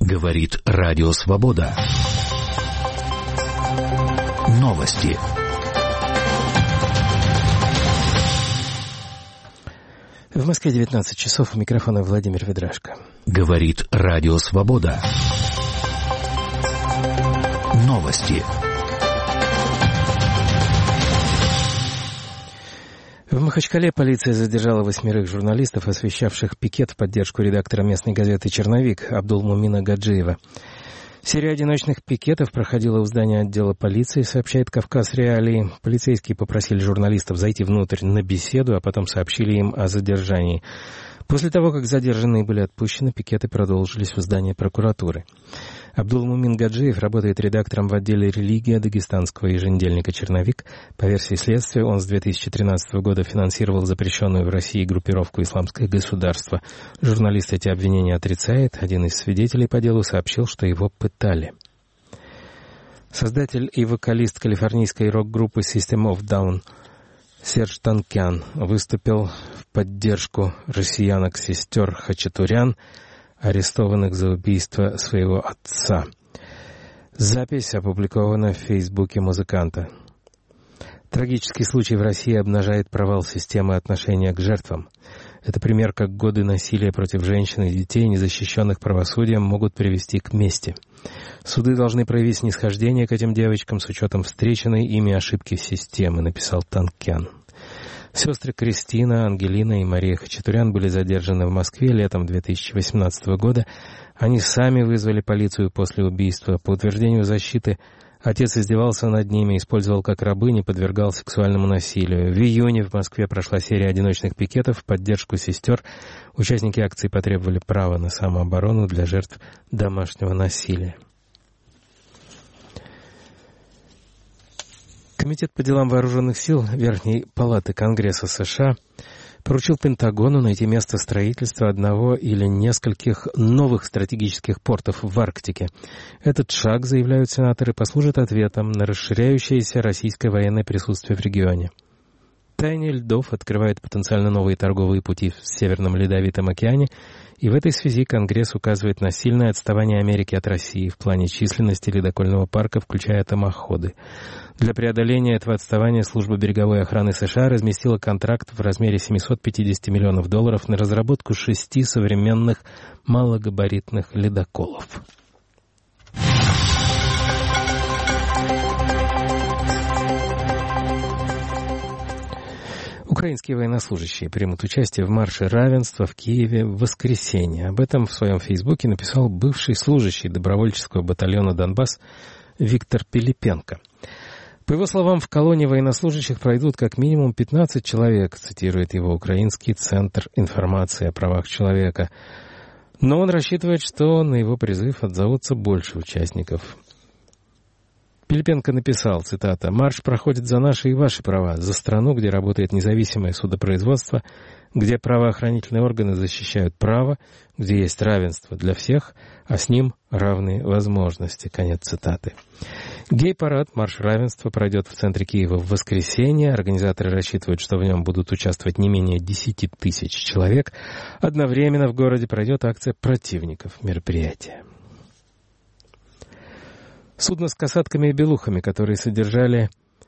Говорит Радио Свобода. Новости. В Москве 19 часов. У микрофона Владимир Ведрашко. Говорит Радио Свобода. Новости. В Махачкале полиция задержала 8 журналистов, освещавших пикет в поддержку редактора местной газеты «Черновик» Абдулмумина Гаджиева. Серия одиночных пикетов проходила у здания отдела полиции, сообщает «Кавказ Реалии». Полицейские попросили журналистов зайти внутрь на беседу, а потом сообщили им о задержании. После того, как задержанные были отпущены, пикеты продолжились в здании прокуратуры. Абдулмумин Гаджиев работает редактором в отделе «Религия» дагестанского еженедельника «Черновик». По версии следствия, он с 2013 года финансировал запрещенную в России группировку «Исламское государство». Журналист эти обвинения отрицает. Один из свидетелей по делу сообщил, что его пытали. Создатель и вокалист калифорнийской рок-группы System of a Down Серж Танкян выступил в поддержку россиянок-сестер Хачатурян, арестованных за убийство своего отца. Запись опубликована в Фейсбуке музыканта. Трагический случай в России обнажает провал системы отношения к жертвам. Это пример, как годы насилия против женщин и детей, незащищенных правосудием, могут привести к мести. Суды должны проявить снисхождение к этим девочкам с учетом встреченной ими ошибки системы, написал Танкян. Сестры Кристина, Ангелина и Мария Хачатурян были задержаны в Москве летом 2018 года. Они сами вызвали полицию после убийства. По утверждению защиты, отец издевался над ними, использовал как рабынь и подвергал сексуальному насилию. В июне в Москве прошла серия одиночных пикетов в поддержку сестер. Участники акции потребовали права на самооборону для жертв домашнего насилия. Комитет по делам вооруженных сил Верхней Палаты Конгресса США поручил Пентагону найти место строительства одного или нескольких новых стратегических портов в Арктике. Этот шаг, заявляют сенаторы, послужит ответом на расширяющееся российское военное присутствие в регионе. Таяние льдов открывает потенциально новые торговые пути в Северном Ледовитом океане, и в этой связи Конгресс указывает на сильное отставание Америки от России в плане численности ледокольного парка, включая томоходы. Для преодоления этого отставания служба береговой охраны США разместила контракт в размере $750 миллионов на разработку 6 современных малогабаритных ледоколов. Украинские военнослужащие примут участие в марше равенства в Киеве в воскресенье. Об этом в своем фейсбуке написал бывший служащий добровольческого батальона «Донбасс» Виктор Пилипенко. По его словам, в колонне военнослужащих пройдут как минимум 15 человек, цитирует его Украинский центр информации о правах человека. Но он рассчитывает, что на его призыв отзовутся больше участников. Пилипенко написал, цитата, «Марш проходит за наши и ваши права, за страну, где работает независимое судопроизводство, где правоохранительные органы защищают право, где есть равенство для всех, а с ним равные возможности». Конец цитаты. Гей-парад «Марш равенства» пройдет в центре Киева в воскресенье. Организаторы рассчитывают, что в нем будут участвовать не менее 10 тысяч человек. Одновременно в городе пройдет акция противников мероприятия. Судно с касатками и белухами, которых содержали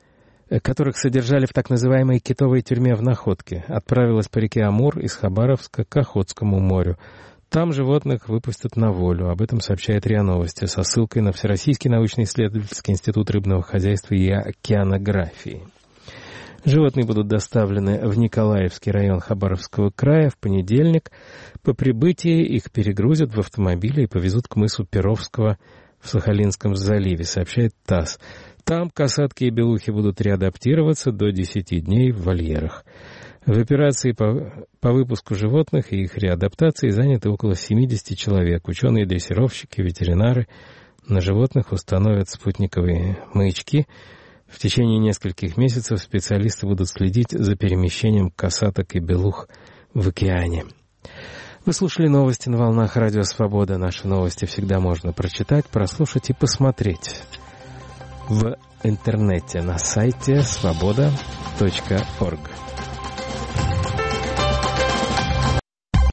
в так называемой китовой тюрьме в Находке, отправилось по реке Амур из Хабаровска к Охотскому морю. Там животных выпустят на волю. Об этом сообщает РИА Новости со ссылкой на Всероссийский научно-исследовательский институт рыбного хозяйства и океанографии. Животные будут доставлены в Николаевский район Хабаровского края в понедельник. По прибытии их перегрузят в автомобили и повезут к мысу Перовского в Сахалинском заливе, сообщает ТАСС. Там касатки и белухи будут реадаптироваться до 10 дней в вольерах. В операции по выпуску животных и их реадаптации заняты около 70 человек. Ученые-дрессировщики, ветеринары. На животных установят спутниковые маячки. В течение нескольких месяцев специалисты будут следить за перемещением касаток и белух в океане. Вы слушали новости на волнах Радио Свобода. Наши новости всегда можно прочитать, прослушать и посмотреть в интернете на сайте svoboda.org.